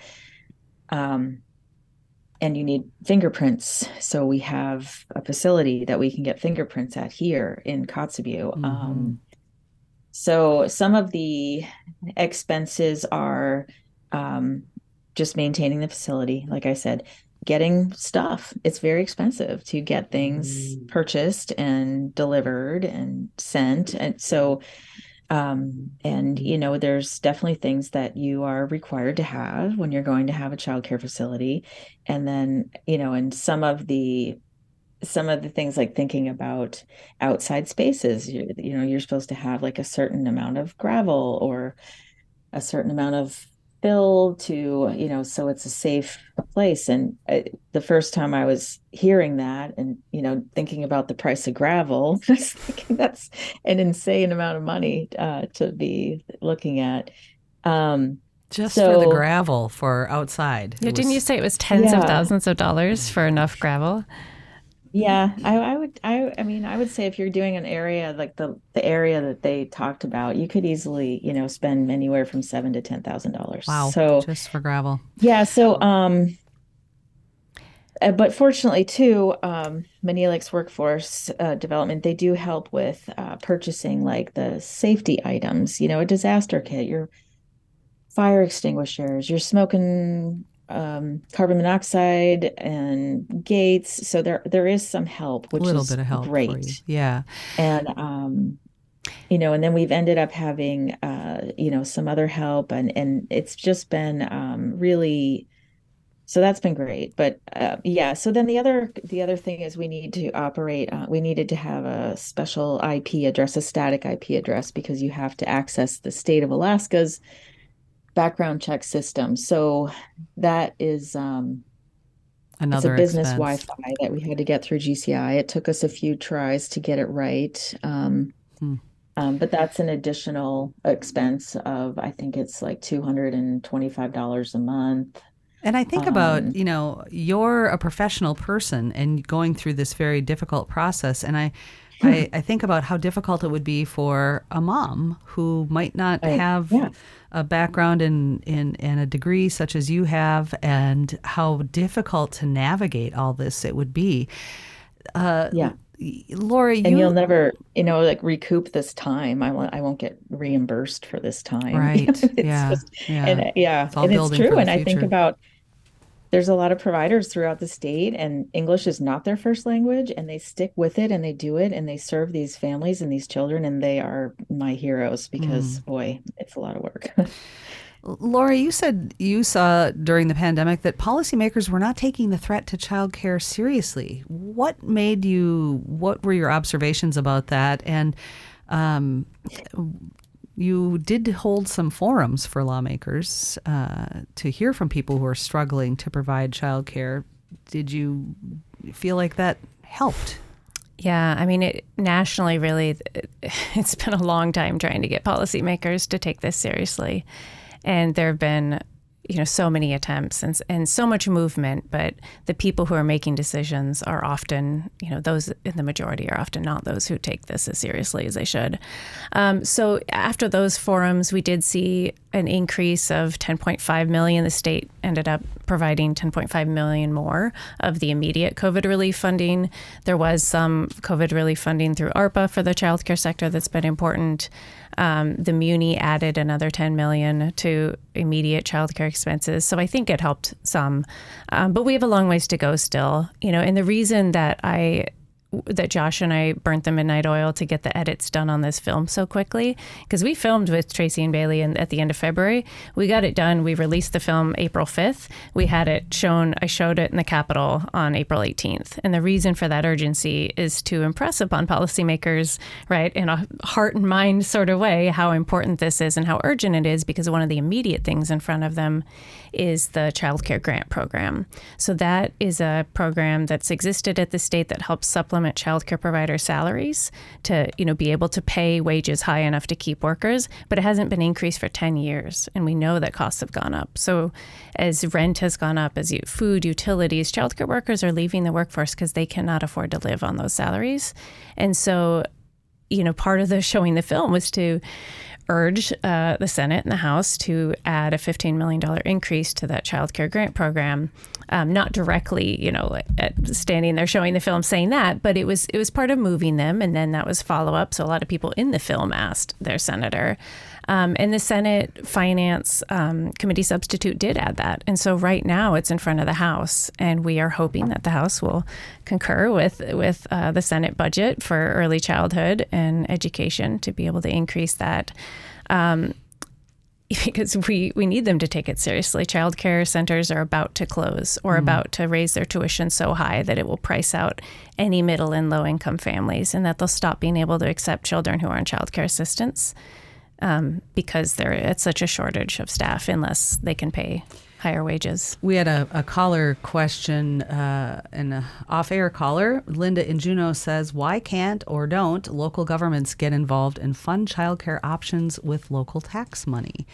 um, and you need fingerprints. So we have a facility that we can get fingerprints at here in Kotzebue. Mm-hmm. Um, so some of the expenses are um, just maintaining the facility. Like I said, getting stuff. It's very expensive to get things mm. purchased and delivered and sent. And so, um, and, you know, there's definitely things that you are required to have when you're going to have a childcare facility. And then, you know, and some of the, some of the things like thinking about outside spaces, you, you know, you're supposed to have like a certain amount of gravel or a certain amount of fill to, you know, so it's a safe place. And I, the first time I was hearing that and, you know, thinking about the price of gravel, I was thinking that's an insane amount of money uh, to be looking at. Um, Just so, for the gravel for outside. Yeah, didn't was, you say it was tens yeah. of thousands of dollars for enough gravel? Yeah, I, I would, I, I mean, I would say if you're doing an area like the the area that they talked about, you could easily, you know, spend anywhere from seven to ten thousand dollars. Wow, so just for gravel. Yeah, so, um, uh, but fortunately too, um, Manilic's workforce uh, development, they do help with uh, purchasing like the safety items, you know, a disaster kit, your fire extinguishers, your smoking. Um, carbon monoxide and gates. So there there is some help, which a little is bit of help great. For you. Yeah. And, um, you know, and then we've ended up having, uh, you know, some other help, and, and it's just been um, really, so that's been great. But uh, yeah, so then the other, the other thing is we need to operate, uh, we needed to have a special I P address, a static I P address, because you have to access the state of Alaska's background check system. So that is um another it's a business expense. Wi-Fi that we had to get through G C I. It took us a few tries to get it right. Um, hmm. um, but that's an additional expense of, I think it's like two hundred twenty-five dollars a month. And I think um, about, you know, you're a professional person and going through this very difficult process. And I I, I think about how difficult it would be for a mom who might not right. have yeah. a background in, in, in a degree such as you have, and how difficult to navigate all this it would be. Uh, yeah. Lori, and you, you'll never, you know, like recoup this time. I won't, I won't get reimbursed for this time. Right. it's yeah. Just, yeah. And yeah. It's all and it's building true. for the And I think future. about, there's a lot of providers throughout the state, and English is not their first language, and they stick with it and they do it and they serve these families and these children, and they are my heroes because mm. boy, it's a lot of work. Lori, you said you saw during the pandemic that policymakers were not taking the threat to childcare seriously. What made you, what were your observations about that? And um, you did hold some forums for lawmakers uh, to hear from people who are struggling to provide childcare. Did you feel like that helped? Yeah, I mean, it, nationally, really, it, it's been a long time trying to get policymakers to take this seriously. And there have been, you know, so many attempts and, and so much movement, but the people who are making decisions are often, you know, those in the majority are often not those who take this as seriously as they should. Um, so after those forums, we did see an increase of ten point five million. The state ended up providing ten point five million more of the immediate COVID relief funding. There was some COVID relief funding through ARPA for the childcare sector that's been important. Um, the Muni added another ten million to immediate childcare expenses. So I think it helped some, um, but we have a long ways to go still, you know, and the reason that I that Josh and I burnt the midnight oil to get the edits done on this film so quickly, because we filmed with Tracy and Bailey in, at the end of February. We got it done. We released the film April fifth. We had it shown, I showed it in the Capitol on April eighteenth. And the reason for that urgency is to impress upon policymakers, right, in a heart and mind sort of way, how important this is and how urgent it is, because one of the immediate things in front of them is the Child Care Grant Program. So that is a program that's existed at the state that helps supplement child care provider salaries to, you know, be able to pay wages high enough to keep workers, but it hasn't been increased for ten years. And we know that costs have gone up. So as rent has gone up, as you, food, utilities, childcare workers are leaving the workforce because they cannot afford to live on those salaries. And so, you know, part of the showing the film was to urge uh, the Senate and the House to add a fifteen million dollars increase to that child care grant program. Um, not directly, you know, at standing there showing the film saying that, but it was it was part of moving them. And then that was follow up. So a lot of people in the film asked their senator. Um, and the Senate Finance um, Committee substitute did add that. And so right now it's in front of the House. And we are hoping that the House will concur with, with uh, the Senate budget for early childhood and education to be able to increase that. Um, because we, we need them to take it seriously. Child care centers are about to close or mm. about to raise their tuition so high that it will price out any middle and low income families, and that they'll stop being able to accept children who are on child care assistance um, because there it's such a shortage of staff unless they can pay higher wages. We had a, a caller question, uh, an off-air caller. Linda in Juneau says, why can't or don't local governments get involved and fund childcare options with local tax money?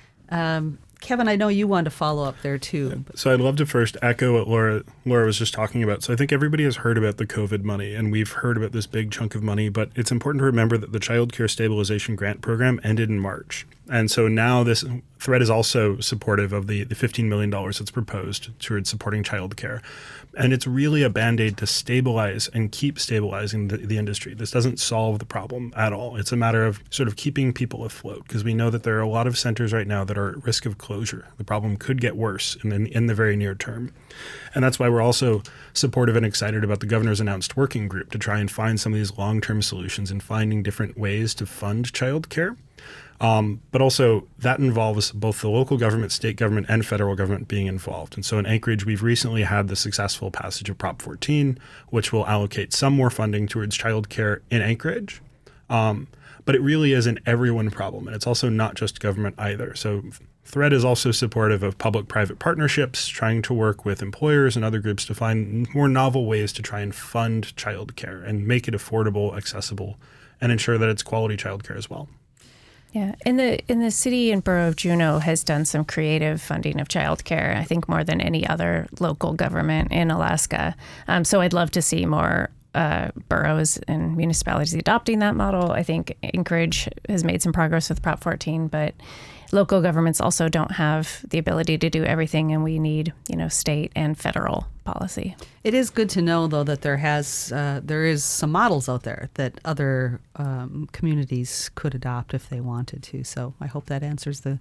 Um, Kevin, I know you wanted to follow up there too. So I'd love to first echo what Laura Laura was just talking about. So I think everybody has heard about the COVID money, and we've heard about this big chunk of money, but it's important to remember that the Child Care Stabilization Grant Program ended in March. And so now this thread is also supportive of the, the fifteen million dollars that's proposed towards supporting childcare. And it's really a Band-Aid to stabilize and keep stabilizing the, the industry. This doesn't solve the problem at all. It's a matter of sort of keeping people afloat, because we know that there are a lot of centers right now that are at risk of closure. The problem could get worse in, in, in the very near term. And that's why we're also supportive and excited about the governor's announced working group to try and find some of these long-term solutions and finding different ways to fund childcare. Um, but also that involves both the local government, state government, and federal government being involved. And so in Anchorage, we've recently had the successful passage of Prop fourteen, which will allocate some more funding towards childcare in Anchorage. Um, but it really is an everyone problem, and it's also not just government either. So Thread is also supportive of public-private partnerships, trying to work with employers and other groups to find more novel ways to try and fund childcare and make it affordable, accessible, and ensure that it's quality childcare as well. Yeah, in the in the city and borough of Juneau has done some creative funding of childcare, I think more than any other local government in Alaska. Um, so I'd love to see more uh, boroughs and municipalities adopting that model. I think Anchorage has made some progress with Prop fourteen, but local governments also don't have the ability to do everything, and we need, you know, state and federal policy. It is good to know, though, that there has uh, there is some models out there that other um, communities could adopt if they wanted to. So I hope that answers the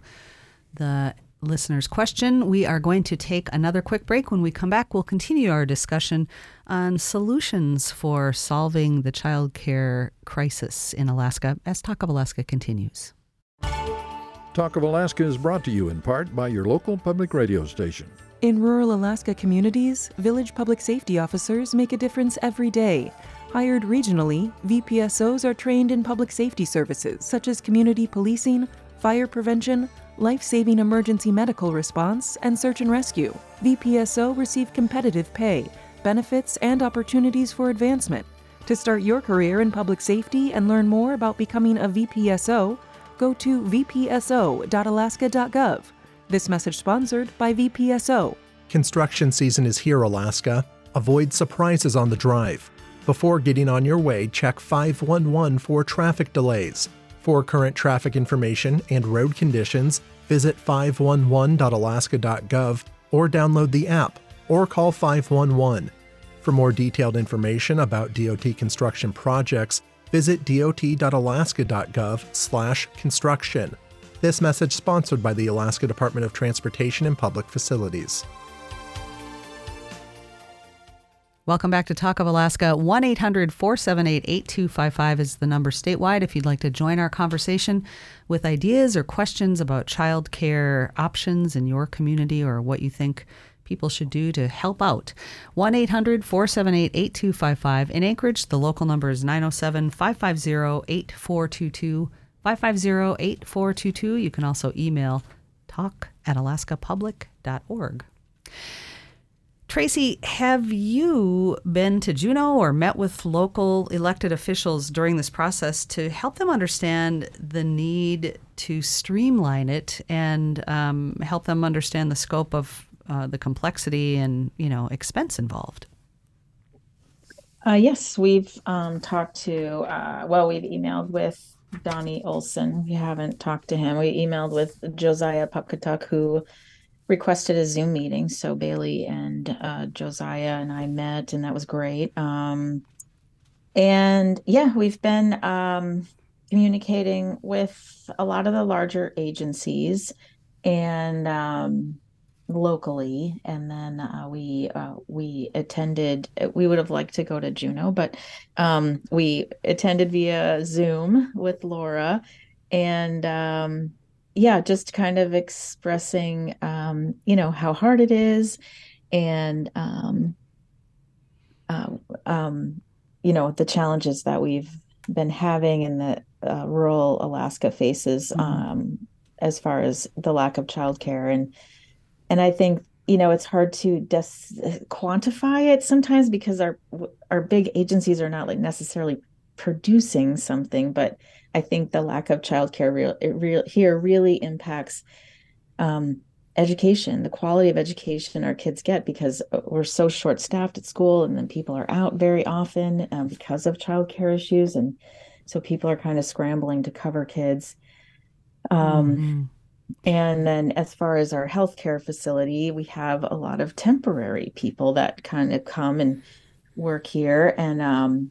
the listener's question. We are going to take another quick break. When we come back, we'll continue our discussion on solutions for solving the child care crisis in Alaska as Talk of Alaska continues. Talk of Alaska is brought to you in part by your local public radio station. In rural Alaska communities, village public safety officers make a difference every day. Hired regionally, V P S Os are trained in public safety services such as community policing, fire prevention, life-saving emergency medical response, and search and rescue. V P S O receive competitive pay, benefits, and opportunities for advancement. To start your career in public safety and learn more about becoming a V P S O, go to v p s o dot alaska dot gov. This message sponsored by V P S O. Construction season is here, Alaska. Avoid surprises on the drive. Before getting on your way, check five one one for traffic delays. For current traffic information and road conditions, visit five one one dot alaska dot gov or download the app or call five one one. For more detailed information about D O T construction projects, visit dot dot alaska dot gov slash construction. This message sponsored by the Alaska Department of Transportation and Public Facilities. Welcome back to Talk of Alaska. one eight hundred four seven eight eight two five five is the number statewide if you'd like to join our conversation with ideas or questions about child care options in your community or what you think people should do to help out. one eight hundred four seven eight eight two five five. In Anchorage, the local number is nine oh seven five five zero eight four two two. five five zero eight four two two. You can also email talk at alaska public dot org. Tracy, have you been to Juneau or met with local elected officials during this process to help them understand the need to streamline it and um, help them understand the scope of uh, the complexity and, you know, expense involved? Uh, yes, we've um, talked to, uh, well, we've emailed with Donnie Olson. We haven't talked to him. We emailed with Josiah Pupkatuck, who requested a Zoom meeting. So Bailey and uh, Josiah and I met, and that was great. Um, and yeah, we've been um, communicating with a lot of the larger agencies and um, locally. And then uh, we uh, we attended, we would have liked to go to Juneau, but um, we attended via Zoom with Laura. And um, yeah, just kind of expressing, um, you know, how hard it is and, um, uh, um, you know, the challenges that we've been having and that uh, rural Alaska faces, um, mm-hmm. as far as the lack of childcare. And, and I think, you know, it's hard to des- quantify it sometimes because our, our big agencies are not like necessarily producing something, but I think the lack of childcare real, it real, here really impacts um, education, the quality of education our kids get, because we're so short-staffed at school, and then people are out very often um, because of childcare issues, and so people are kind of scrambling to cover kids. Um, mm-hmm. And then as far as our healthcare facility, we have a lot of temporary people that kind of come and work here, and um,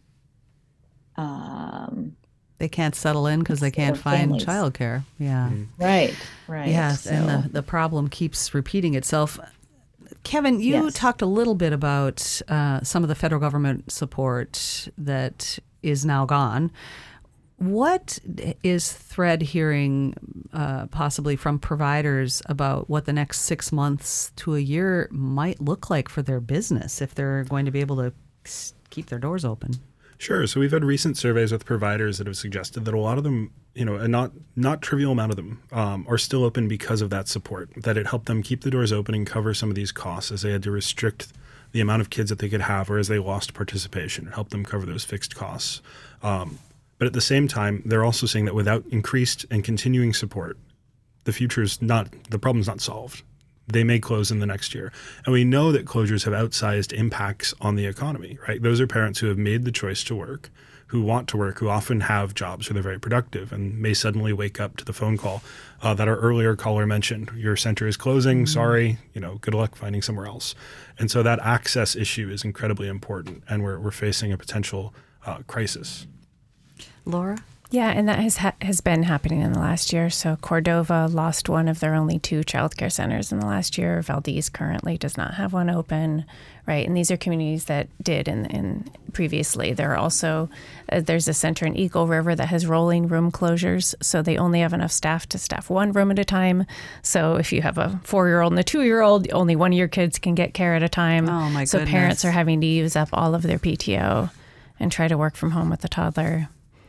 um, they can't settle in because they can't find childcare. Yeah. Mm-hmm. Right. Right. Yes. So. And the, the problem keeps repeating itself. Kevin, you yes. talked a little bit about uh, some of the federal government support that is now gone. What is Thread hearing uh, possibly from providers about what the next six months to a year might look like for their business if they're going to be able to keep their doors open? Sure. So we've had recent surveys with providers that have suggested that a lot of them, you know, a not not trivial amount of them um, are still open because of that support, that it helped them keep the doors open and cover some of these costs as they had to restrict the amount of kids that they could have or as they lost participation. It helped them cover those fixed costs. Um, but at the same time, they're also saying that without increased and continuing support, the future's not, the problem's not solved. They may close in the next year. And we know that closures have outsized impacts on the economy, right? Those are parents who have made the choice to work, who want to work, who often have jobs where they're very productive and may suddenly wake up to the phone call uh, that our earlier caller mentioned. Your center is closing. Mm-hmm. Sorry, you know, good luck finding somewhere else. And so that access issue is incredibly important, and we're we're facing a potential uh, crisis. Laura? Yeah, and that has ha- has been happening in the last year. So Cordova lost one of their only two childcare centers in the last year. Valdez currently does not have one open, right? And these are communities that did in, in previously. There are also, uh, there's a center in Eagle River that has rolling room closures. So they only have enough staff to staff one room at a time. So if you have a four-year-old and a two-year-old, only one of your kids can get care at a time. Oh, my so goodness. parents are having to use up all of their P T O and try to work from home with the toddler.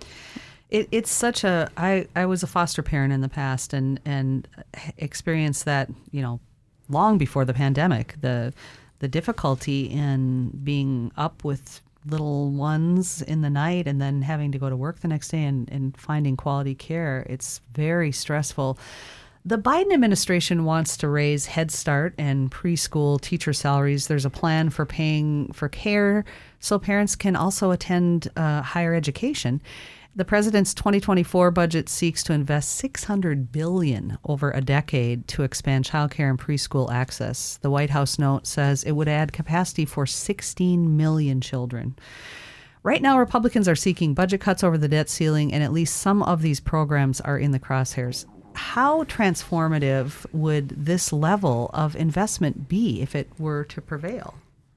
It, it's such a, I, I was a foster parent in the past and, and experienced that, you know, long before the pandemic, the, the difficulty in being up with little ones in the night and then having to go to work the next day and, and finding quality care. It's very stressful. The Biden administration wants to raise Head Start and preschool teacher salaries. There's a plan for paying for care so parents can also attend uh, higher education. The president's twenty twenty-four budget seeks to invest six hundred billion dollars over a decade to expand childcare and preschool access. The White House note says it would add capacity for sixteen million children. Right now, Republicans are seeking budget cuts over the debt ceiling, and at least some of these programs are in the crosshairs. How transformative would this level of investment be if it were to prevail?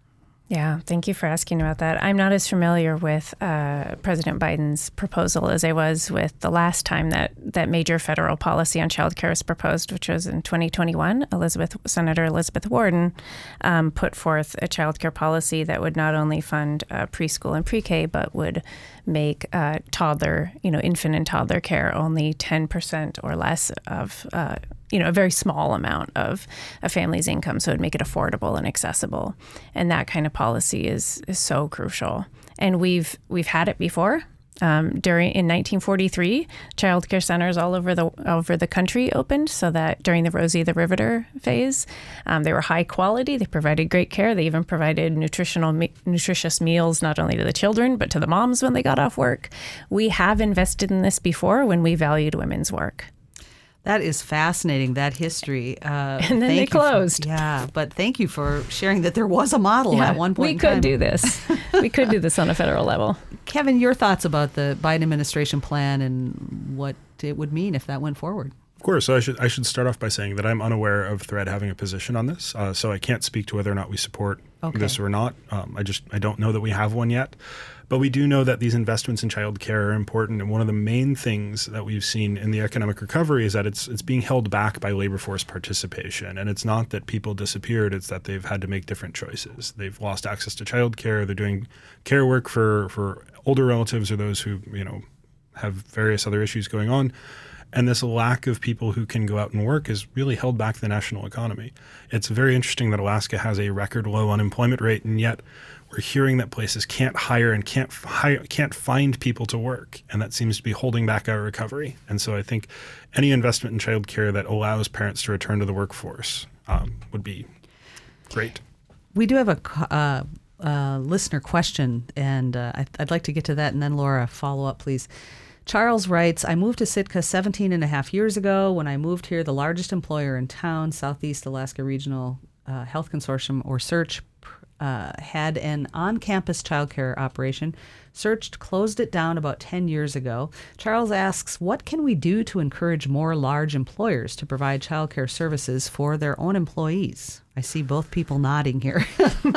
Yeah, thank you for asking about that. I'm not as familiar with uh, President Biden's proposal as I was with the last time that, that major federal policy on child care was proposed, which was in twenty twenty-one. Elizabeth, Senator Elizabeth Warren um, put forth a child care policy that would not only fund uh, preschool and pre-K, but would make uh, toddler, you know, infant and toddler care only ten percent or less of uh, you know, a very small amount of a family's income, so it would make it affordable and accessible. And that kind of policy is is so crucial. And we've we've had it before. Um, during in nineteen forty-three, child care centers all over the over the country opened, so that during the Rosie the Riveter phase, um, they were high quality. They provided great care. They even provided nutritional me- nutritious meals not only to the children but to the moms when they got off work. We have invested in this before when we valued women's work. That is fascinating, that history. Uh, and then they closed. For, yeah, but thank you for sharing that there was a model yeah, at one point we in could time. do this. We could do this on a federal level. Kevin, your thoughts about the Biden administration plan and what it would mean if that went forward? Of course. So I should I should start off by saying that I'm unaware of Thread having a position on this, uh, so I can't speak to whether or not we support okay. this or not. Um, I just I don't know that we have one yet. But we do know that these investments in child care are important. And one of the main things that we've seen in the economic recovery is that it's it's being held back by labor force participation. And it's not that people disappeared, it's that they've had to make different choices. They've lost access to child care. They're doing care work for, for older relatives or those who, you know, have various other issues going on. And this lack of people who can go out and work has really held back the national economy. It's very interesting that Alaska has a record low unemployment rate, and yet we're hearing that places can't hire and can't hire, can't find people to work, and that seems to be holding back our recovery. And so I think any investment in child care that allows parents to return to the workforce um, would be great. We do have a uh, uh, listener question, and uh, I'd, I'd like to get to that, and then Laura, follow up, please. Charles writes, I moved to Sitka seventeen and a half years ago. When I moved here, the largest employer in town, Southeast Alaska Regional uh, Health Consortium, or SEARCH, uh, had an on-campus childcare operation. SEARCH closed it down about ten years ago. Charles asks, what can we do to encourage more large employers to provide childcare services for their own employees? I see both people nodding here.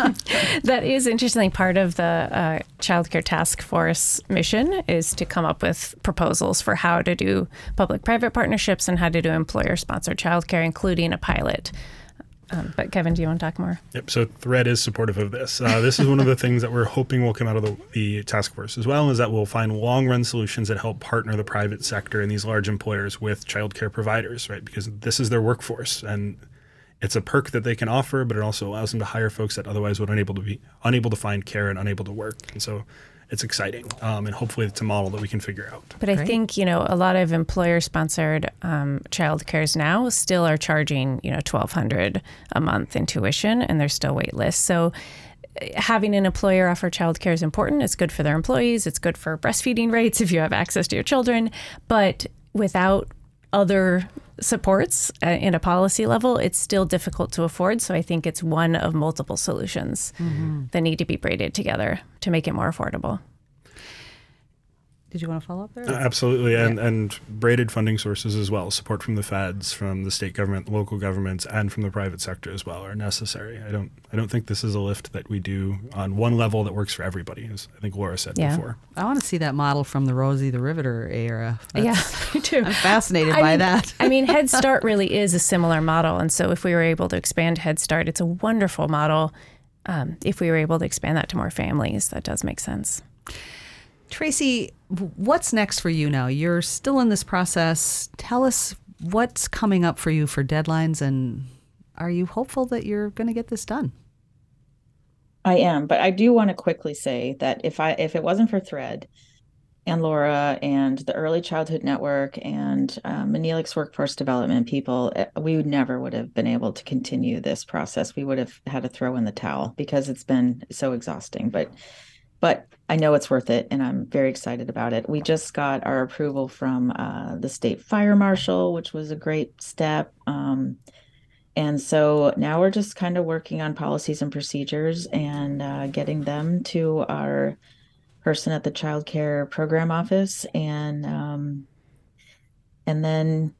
That is interesting. Part of the uh, Child Care Task Force mission is to come up with proposals for how to do public-private partnerships and how to do employer-sponsored childcare, including a pilot. Um, but Kevin, do you want to talk more? Yep. So Thread is supportive of this. Uh, this is one of the things that we're hoping will come out of the, the task force as well, is that we'll find long-run solutions that help partner the private sector and these large employers with childcare providers, right? Because this is their workforce, and it's a perk that they can offer, but it also allows them to hire folks that otherwise would unable to be unable to find care and unable to work. And so it's exciting, um, and hopefully it's a model that we can figure out. But I Great. think, you know, a lot of employer-sponsored um, child cares now still are charging, you know, twelve hundred dollars a month in tuition, and there's still wait lists. So having an employer offer child care is important. It's good for their employees. It's good for breastfeeding rates if you have access to your children. But without other supports uh, in a policy level, it's still difficult to afford. So I think it's one of multiple solutions mm-hmm. that need to be braided together to make it more affordable. Did you want to follow up there? Uh, absolutely, and Yeah. and braided funding sources as well, support from the feds, from the state government, local governments, and from the private sector as well are necessary. I don't I don't think this is a lift that we do on one level that works for everybody, as I think Laura said Yeah. before. I want to see that model from the Rosie the Riveter era. Yeah, That's- me too. I'm fascinated I by mean, that. I mean, Head Start really is a similar model. And so if we were able to expand Head Start, it's a wonderful model. Um, if we were able to expand that to more families, that does make sense. Tracy, w- what's next for you now? You're still in this process. Tell us what's coming up for you for deadlines, and are you hopeful that you're going to get this done? I am, but I do want to quickly say that if I if it wasn't for Thread and Laura and the Early Childhood Network and um, Manelix Workforce Development people, eh, we would never would have been able to continue this process. We would have had to throw in the towel because it's been so exhausting. But but I know it's worth it, and I'm very excited about it. We just got our approval from uh, the state fire marshal, which was a great step. Um, And so now we're just kind of working on policies and procedures and uh, getting them to our person at the child care program office. And um, and then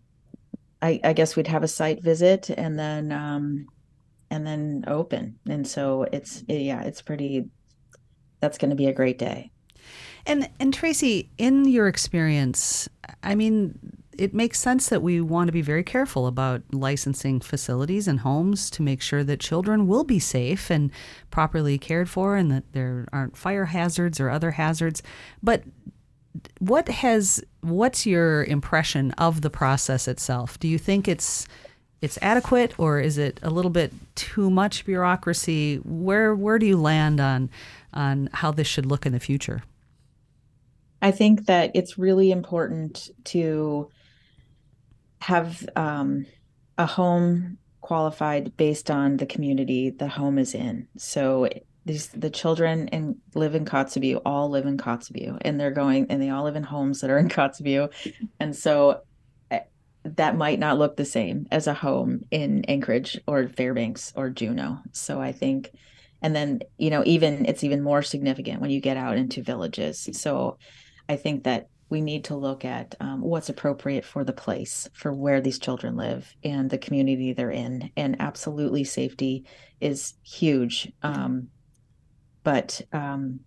I, I guess we'd have a site visit and then um, and then open. And so it's, yeah, it's pretty, that's going to be a great day. And and Tracy, in your experience, I mean, it makes sense that we want to be very careful about licensing facilities and homes to make sure that children will be safe and properly cared for and that there aren't fire hazards or other hazards. But what has what's your impression of the process itself? Do you think it's it's adequate, or is it a little bit too much bureaucracy? Where where do you land on on how this should look in the future? I think that it's really important to have um, a home qualified based on the community the home is in. So these the children in live in Kotzebue all live in Kotzebue, and they're going and they all live in homes that are in Kotzebue, and so uh, that might not look the same as a home in Anchorage or Fairbanks or Juneau. So I think, and then you know even it's even more significant when you get out into villages. So I think that we need to look at um, what's appropriate for the place, for where these children live and the community they're in. And absolutely safety is huge. Um, but um,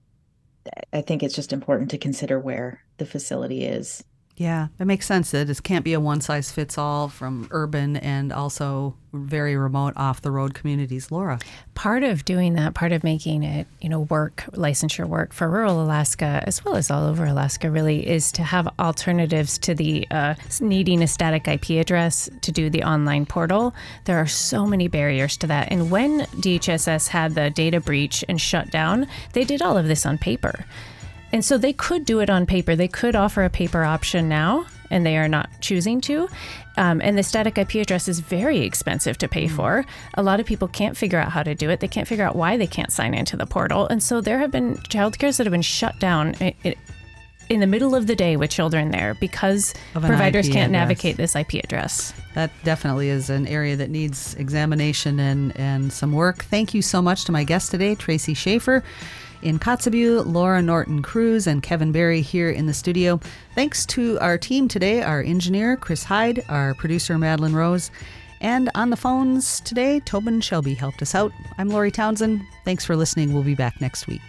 I think it's just important to consider where the facility is. Yeah, it makes sense that it can't be a one-size-fits-all from urban and also very remote off-the-road communities. Laura? Part of doing that, part of making it, you know, work, licensure work for rural Alaska, as well as all over Alaska, really, is to have alternatives to the uh, needing a static I P address to do the online portal. There are so many barriers to that. And when D H S S had the data breach and shut down, they did all of this on paper. And so they could do it on paper. They could offer a paper option now, and they are not choosing to. Um, and the static I P address is very expensive to pay for. A lot of people can't figure out how to do it. They can't figure out why they can't sign into the portal. And so there have been childcares that have been shut down in the middle of the day with children there because providers can't navigate this I P address. That definitely is an area that needs examination and, and some work. Thank you so much to my guest today, Tracy Schaefer in Kotzebue, Laura Norton-Cruz, and Kevin Barry here in the studio. Thanks to our team today, our engineer, Chris Hyde, our producer, Madeline Rose, and on the phones today, Tobin Shelby helped us out. I'm Lori Townsend. Thanks for listening. We'll be back next week.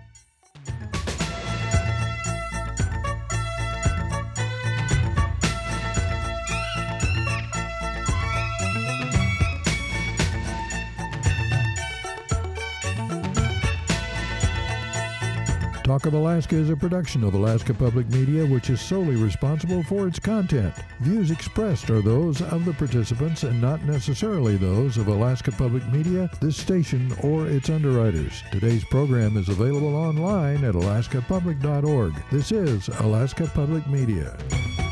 Talk of Alaska is a production of Alaska Public Media, which is solely responsible for its content. Views expressed are those of the participants and not necessarily those of Alaska Public Media, this station, or its underwriters. Today's program is available online at alaska public dot org. This is Alaska Public Media.